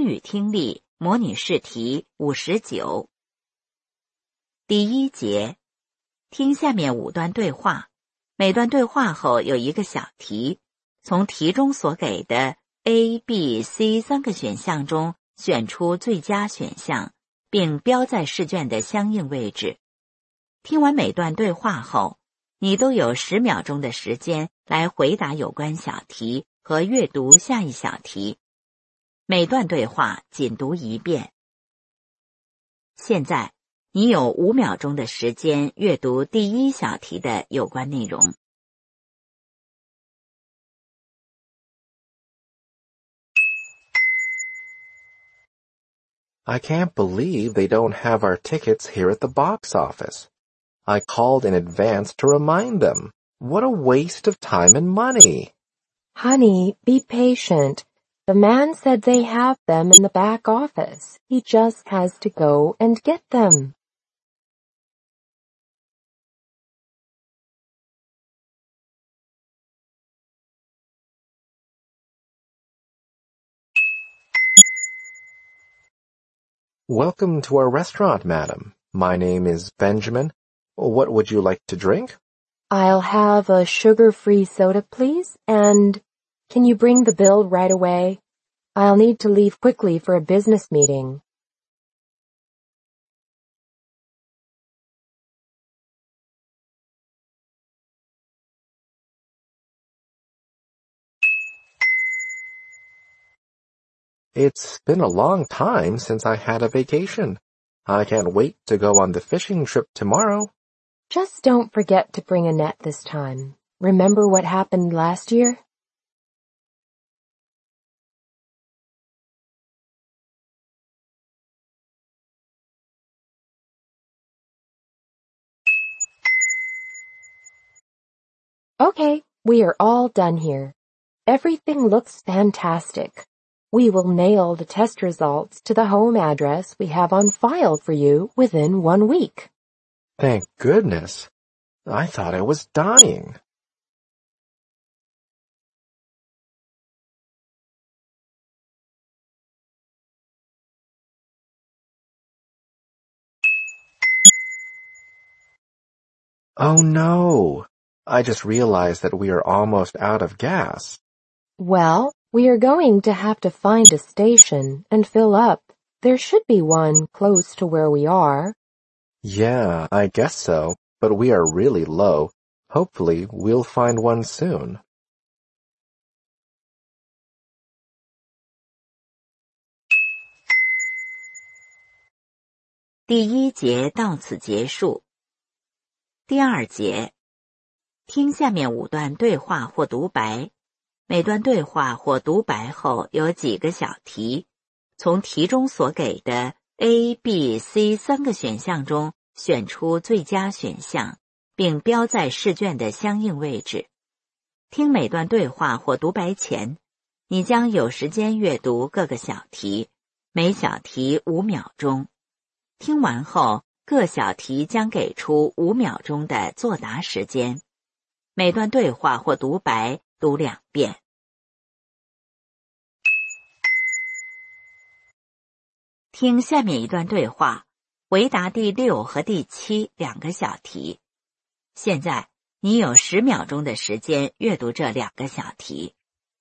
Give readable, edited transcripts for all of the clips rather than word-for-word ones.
英语听力模拟试题59。第一节，听下面5段对话，每段对话后有一个小题，从题中所给的 A、B、C 3个选项中选出最佳选项，并标在试卷的相应位置。听完每段对话后，你都有10秒钟的时间来回答有关小题和阅读下一小题。每段对话仅读1遍。现在，你有5秒钟的时间阅读第一小题的有关内容。 I can't believe they don't have our tickets here at the box office. I called in advance to remind them. What a waste of time and money. Honey, be patient. The man said they have them in the back office. He just has to go and get them. Welcome to our restaurant, madam. My name is Benjamin. What would you like to drink? I'll have a sugar-free soda, please, and can you bring the bill right away? I'll need to leave quickly for a business meeting. It's been a long time since I had a vacation. I can't wait to go on the fishing trip tomorrow. Just don't forget to bring a net this time. Remember what happened last year? Okay, we are all done here. Everything looks fantastic. We will mail the test results to the home address we have on file for you within 1 week. Thank goodness. I thought I was dying. Oh no! I just realized that we are almost out of gas. Well, we are going to have to find a station and fill up. There should be one close to where we are. Yeah, I guess so, but we are really low. Hopefully, we'll find one soon. 第一节到此结束。第二节，听下面5段对话或独白，每段对话或独白后有几个小题，从题中所给的 A、B、C 3个选项中选出最佳选项，并标在试卷的相应位置。听每段对话或独白前，你将有时间阅读各个小题，每小题5秒钟。听完后，各小题将给出5秒钟的作答时间。每段对话或独白读2遍。听下面一段对话，回答第6和第72个小题。现在，你有10秒钟的时间阅读这2个小题。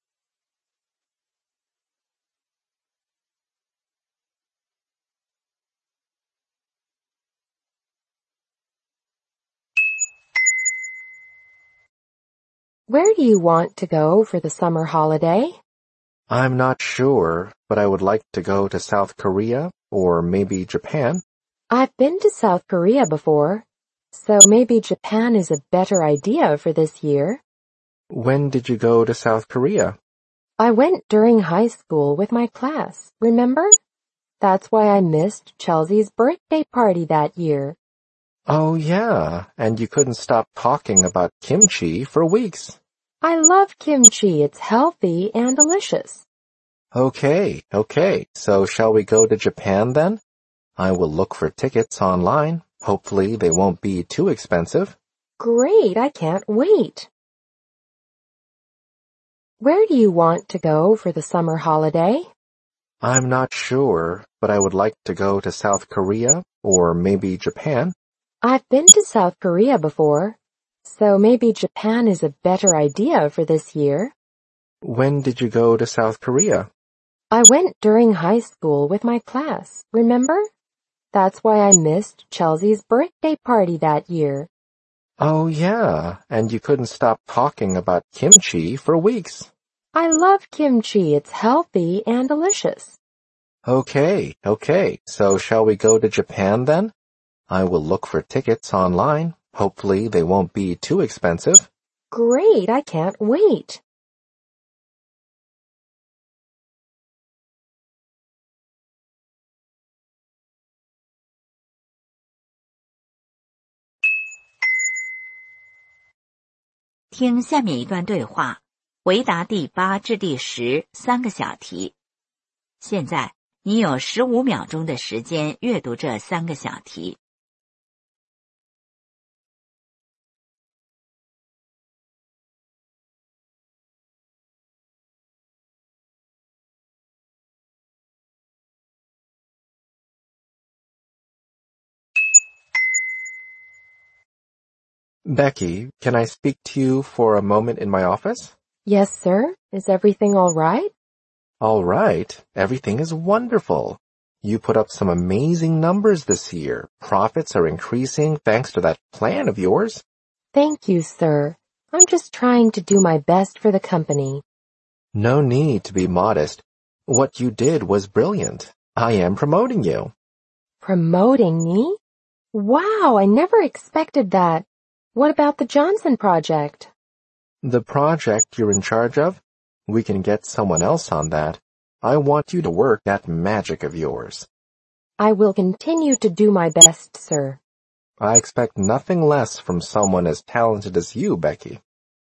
Where do you want to go for the summer holiday? I'm not sure, but I would like to go to South Korea or maybe Japan. I've been to South Korea before, so maybe Japan is a better idea for this year. When did you go to South Korea? I went during high school with my class, remember? That's why I missed Chelsea's birthday party that year. Oh yeah, and you couldn't stop talking about kimchi for weeks. I love kimchi. It's healthy and delicious. Okay, so shall we go to Japan then? I will look for tickets online. Hopefully they won't be too expensive. Great, I can't wait. Where do you want to go for the summer holiday? I'm not sure, but I would like to go to South Korea or maybe Japan. I've been to South Korea before, so maybe Japan is a better idea for this year. When did you go to South Korea? I went during high school with my class, remember? That's why I missed Chelsea's birthday party that year. Oh yeah, and you couldn't stop talking about kimchi for weeks. I love kimchi. It's healthy and delicious. Okay, so shall we go to Japan then? I will look for tickets online. Hopefully they won't be too expensive. Great, I can't wait. 听下面一段对话，回答第8至第10三个小题。现在你有15秒钟的时间阅读这3个小题。 Becky, can I speak to you for a moment in my office? Yes, sir. Is everything all right? All right, everything is wonderful. You put up some amazing numbers this year. Profits are increasing thanks to that plan of yours. Thank you, sir. I'm just trying to do my best for the company. No need to be modest. What you did was brilliant. I am promoting you. Promoting me? Wow, I never expected that. What about the Johnson project? The project you're in charge of? We can get someone else on that. I want you to work that magic of yours. I will continue to do my best, sir. I expect nothing less from someone as talented as you, Becky.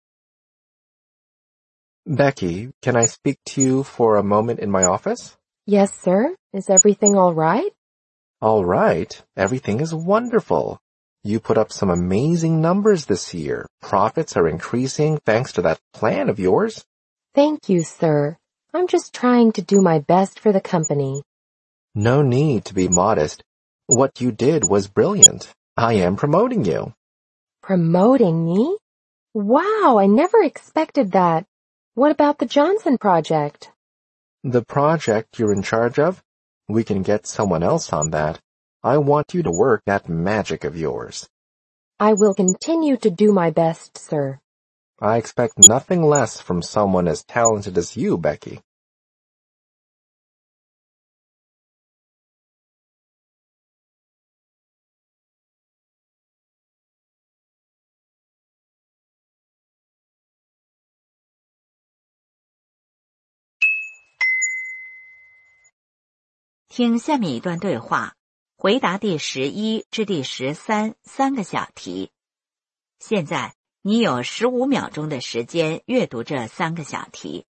Becky, can I speak to you for a moment in my office? Yes, sir. Is everything all right? All right, everything is wonderful. You put up some amazing numbers this year. Profits are increasing thanks to that plan of yours. Thank you, sir. I'm just trying to do my best for the company. No need to be modest. What you did was brilliant. I am promoting you. Promoting me? Wow, I never expected that. What about the Johnson project? The project you're in charge of? We can get someone else on that. I want you to work that magic of yours. I will continue to do my best, sir. I expect nothing less from someone as talented as you, Becky. 听下面一段对话，回答第11至第13三个小题。现在你有15秒钟的时间阅读这3个小题。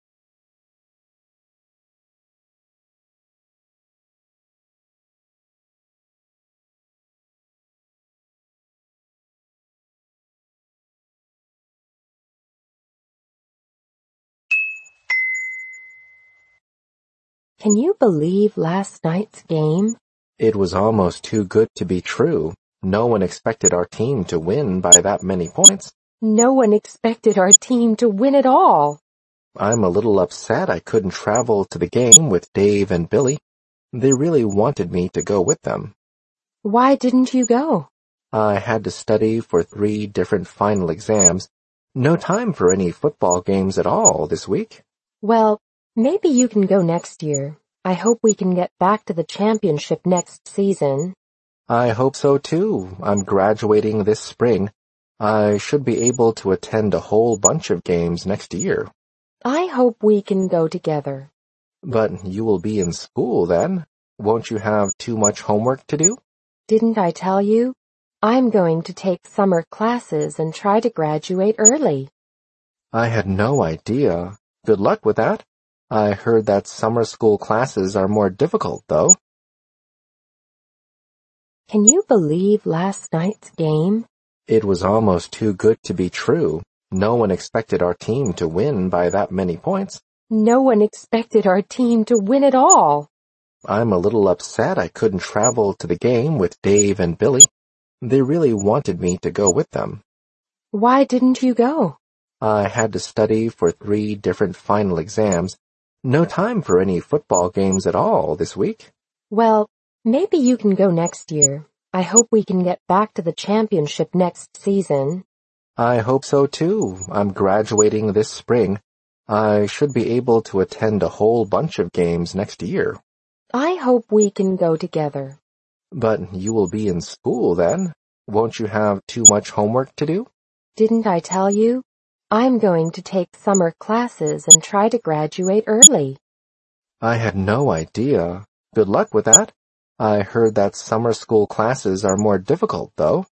Can you believe last night's game? It was almost too good to be true. No one expected our team to win by that many points. No one expected our team to win at all. I'm a little upset I couldn't travel to the game with Dave and Billy. They really wanted me to go with them. Why didn't you go? I had to study for 3 different final exams. No time for any football games at all this week. Well, maybe you can go next year. I hope we can get back to the championship next season. I hope so too. I'm graduating this spring. I should be able to attend a whole bunch of games next year. I hope we can go together. But you will be in school then. Won't you have too much homework to do? Didn't I tell you? I'm going to take summer classes and try to graduate early. I had no idea. Good luck with that. I heard that summer school classes are more difficult, though. Can you believe last night's game? It was almost too good to be true. No one expected our team to win by that many points. No one expected our team to win at all. I'm a little upset I couldn't travel to the game with Dave and Billy. They really wanted me to go with them. Why didn't you go? I had to study for 3 different final exams. No time for any football games at all this week. Well, maybe you can go next year. I hope we can get back to the championship next season. I hope so too. I'm graduating this spring. I should be able to attend a whole bunch of games next year. I hope we can go together. But you will be in school then. Won't you have too much homework to do? Didn't I tell you? I'm going to take summer classes and try to graduate early. I had no idea. Good luck with that. I heard that summer school classes are more difficult, though.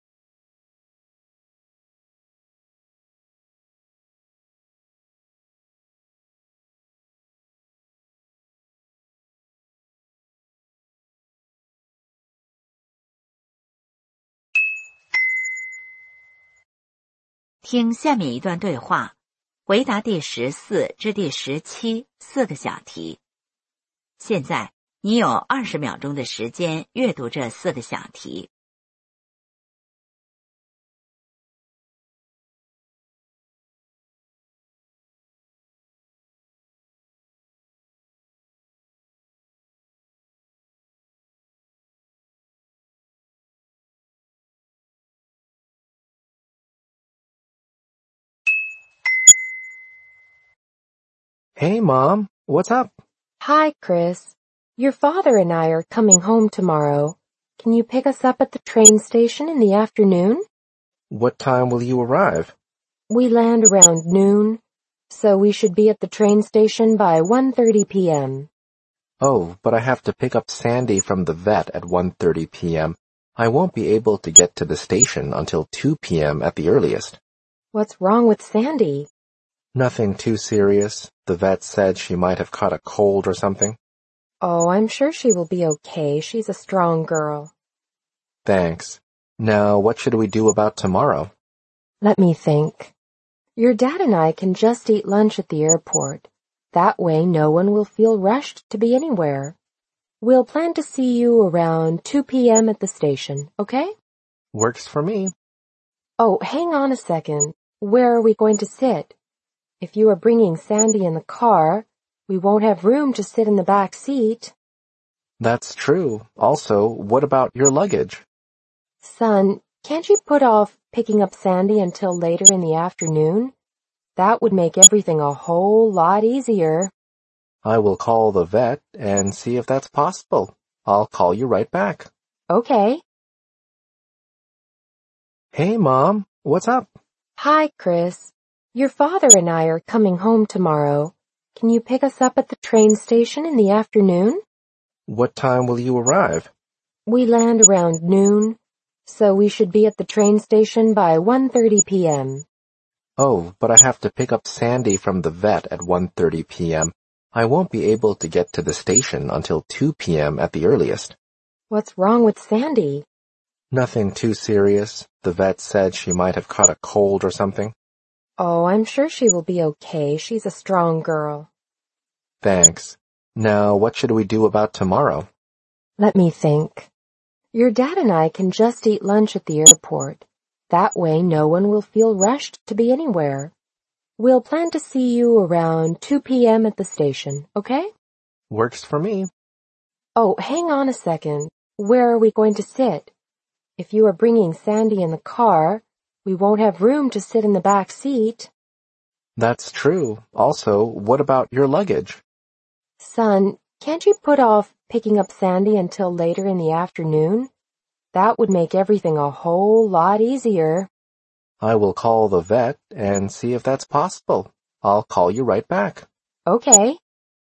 听下面一段对话，回答第14至第17 4个小题。现在你有20秒钟的时间阅读这4个小题。 Hey, Mom, what's up? Hi, Chris. Your father and I are coming home tomorrow. Can you pick us up at the train station in the afternoon? What time will you arrive? We land around noon, so we should be at the train station by 1:30 p.m. Oh, but I have to pick up Sandy from the vet at 1:30 p.m. I won't be able to get to the station until 2 p.m. at the earliest. What's wrong with Sandy? Nothing too serious. The vet said she might have caught a cold or something. Oh, I'm sure she will be okay. She's a strong girl. Thanks. Now, what should we do about tomorrow? Let me think. Your dad and I can just eat lunch at the airport. That way no one will feel rushed to be anywhere. We'll plan to see you around 2 p.m. at the station, okay? Works for me. Oh, hang on a second. Where are we going to sit? If you are bringing Sandy in the car, we won't have room to sit in the back seat. That's true. Also, what about your luggage? Son, can't you put off picking up Sandy until later in the afternoon? That would make everything a whole lot easier. I will call the vet and see if that's possible. I'll call you right back. Okay. Hey, Mom, what's up? Hi, Chris. Your father and I are coming home tomorrow. Can you pick us up at the train station in the afternoon? What time will you arrive? We land around noon, so we should be at the train station by 1:30 p.m. Oh, but I have to pick up Sandy from the vet at 1:30 p.m. I won't be able to get to the station until 2 p.m. at the earliest. What's wrong with Sandy? Nothing too serious. The vet said she might have caught a cold or something. Oh, I'm sure she will be okay. She's a strong girl. Thanks. Now, what should we do about tomorrow? Let me think. Your dad and I can just eat lunch at the airport. That way no one will feel rushed to be anywhere. We'll plan to see you around 2 p.m. at the station, okay? Works for me. Oh, hang on a second. Where are we going to sit? If you are bringing Sandy in the car, we won't have room to sit in the back seat. That's true. Also, what about your luggage? Son, can't you put off picking up Sandy until later in the afternoon? That would make everything a whole lot easier. I will call the vet and see if that's possible. I'll call you right back. Okay.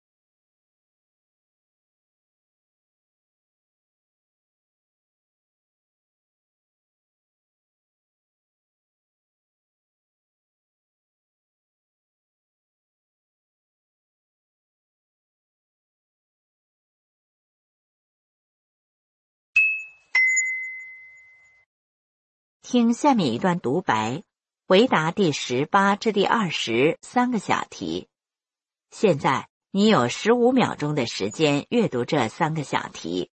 听下面一段独白，回答第18至第20 3个小题。 现在你有15秒钟的时间阅读这3个小题。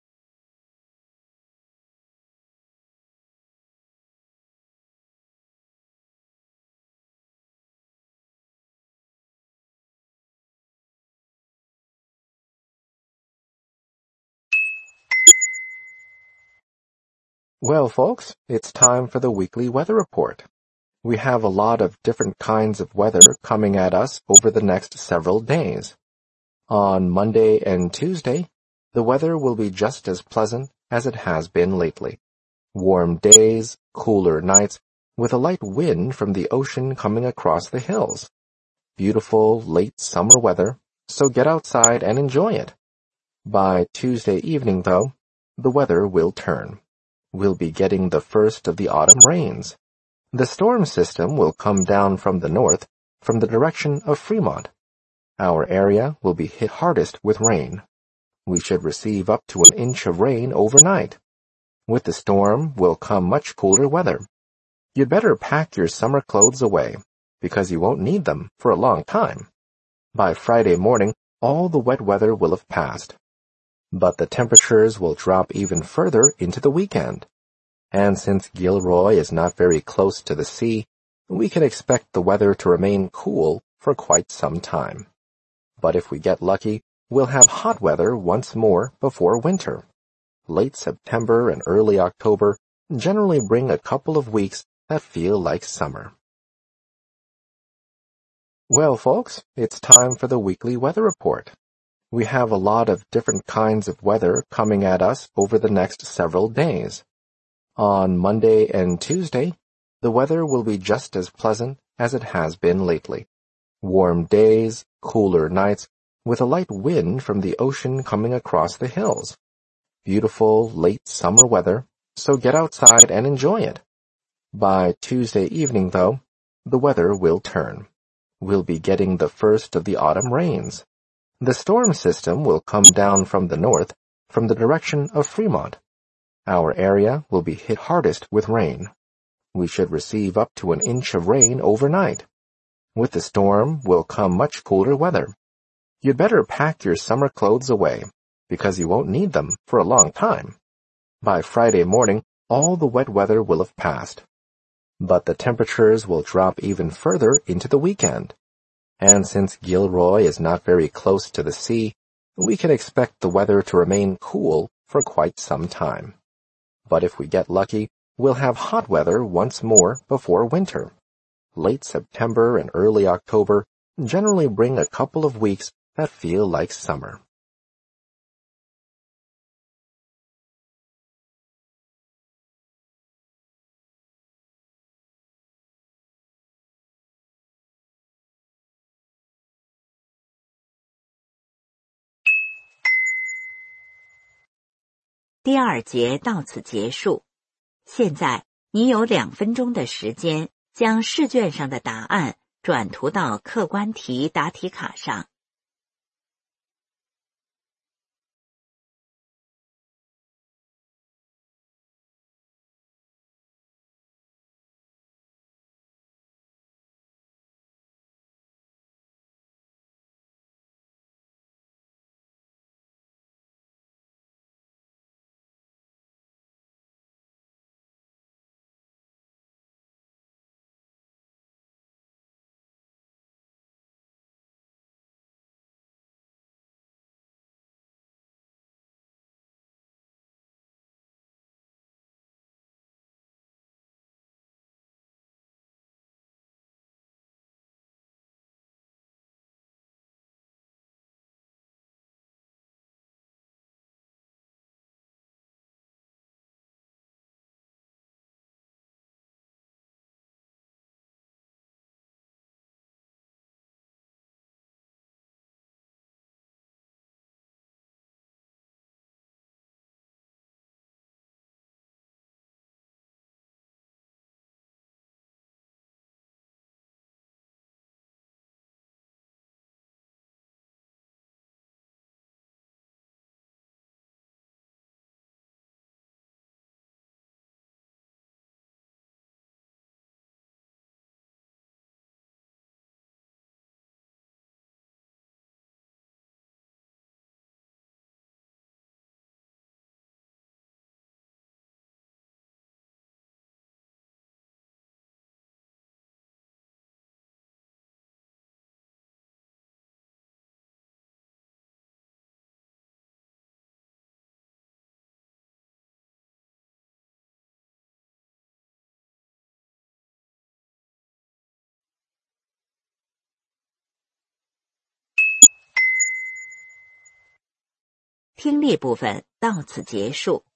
Well, folks, it's time for the weekly weather report. We have a lot of different kinds of weather coming at us over the next several days. On Monday and Tuesday, the weather will be just as pleasant as it has been lately. Warm days, cooler nights, with a light wind from the ocean coming across the hills. Beautiful late summer weather, so get outside and enjoy it. By Tuesday evening, though, the weather will turn. We'll be getting the first of the autumn rains. The storm system will come down from the north, from the direction of Fremont. Our area will be hit hardest with rain. We should receive up to an inch of rain overnight. With the storm will come much cooler weather. You'd better pack your summer clothes away, because you won't need them for a long time. By Friday morning, all the wet weather will have passed. But the temperatures will drop even further into the weekend. And since Gilroy is not very close to the sea, we can expect the weather to remain cool for quite some time. But if we get lucky, we'll have hot weather once more before winter. Late September and early October generally bring a couple of weeks that feel like summer. Well, folks, it's time for the weekly weather report. We have a lot of different kinds of weather coming at us over the next several days. On Monday and Tuesday, the weather will be just as pleasant as it has been lately. Warm days, cooler nights, with a light wind from the ocean coming across the hills. Beautiful late summer weather, so get outside and enjoy it. By Tuesday evening, though, the weather will turn. We'll be getting the first of the autumn rains. The storm system will come down from the north, from the direction of Fremont. Our area will be hit hardest with rain. We should receive up to an inch of rain overnight. With the storm will come much cooler weather. You'd better pack your summer clothes away, because you won't need them for a long time. By Friday morning, all the wet weather will have passed. But the temperatures will drop even further into the weekend. And since Gilroy is not very close to the sea, we can expect the weather to remain cool for quite some time. But if we get lucky, we'll have hot weather once more before winter. Late September and early October generally bring a couple of weeks that feel like summer. 第2节到此结束。现在你有2分钟的时间将试卷上的答案转涂到客观题答题卡上。 听力部分到此结束。